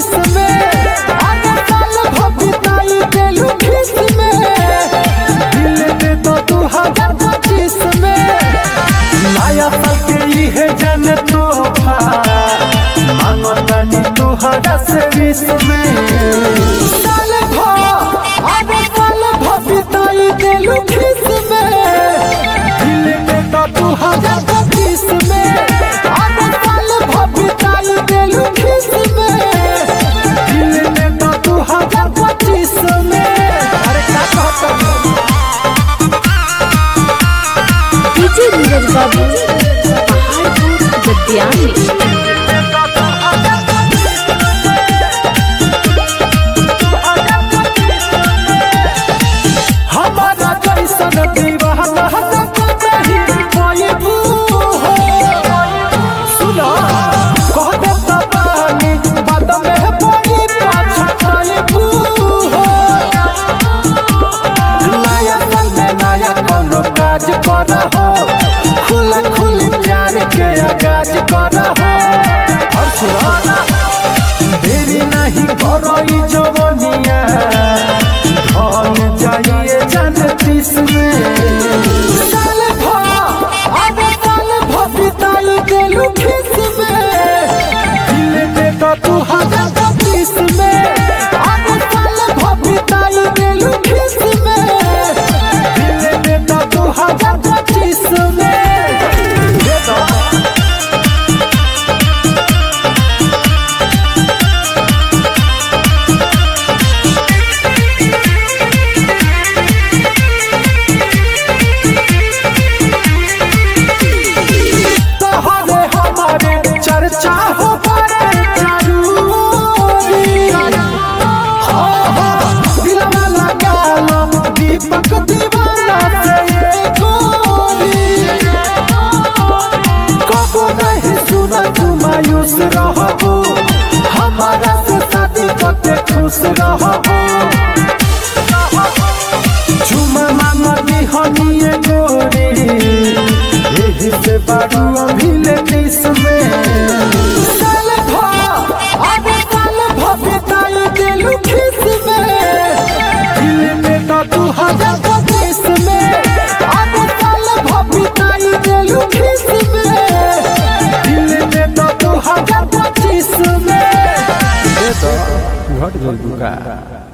20 में आगे साल भबिताई देलू खीस में दिल दे तो 2025 में नया साल के इहे जन तोहफा मांगतानी 2020 में साल भर आगे साल भबिताई देलू खीस में दिल दे तो 2025 में आगे साल भबिताई देलू खीस में दिल दे तो 2025 में। अरे क्या कहता डीजे नीरज बाबू पहाड़पुर गद्यानी। हमारा कैसन दीवाना कहीं पाइबू हो सुना कह देता पानी बाद में पड़ी पाछा पाइबू हो नया साल में नया कोनो काज करा हो खुला खुली प्यार के आगाज करा हो और सुना देरी नहीं करई जवनिया ढल जाइए जनतीस में साल भर आगे साल भबिताई देलू खीस में दिल दे तो 2025 में आगे साल भबिताई देलू खीस में दिल दे तो 2025 में दे दो। तोहरे हमारे चर्चा हो बाटे जरूरी दिलवा लगा लो दीपक दीवाना से ये गोरी कबो नहीं सुना तू मायूस रहबो हमारा से शादी करके खुश रहबो झुमा मांगती हनिए गोरी यही से बारू अभी ले में साल भर आगे साल भबिताई देलू खीस में दिल में तो 2025 में आगे साल भबिताई देलू खीस में दिल में तो 2025 में। घट गइल का।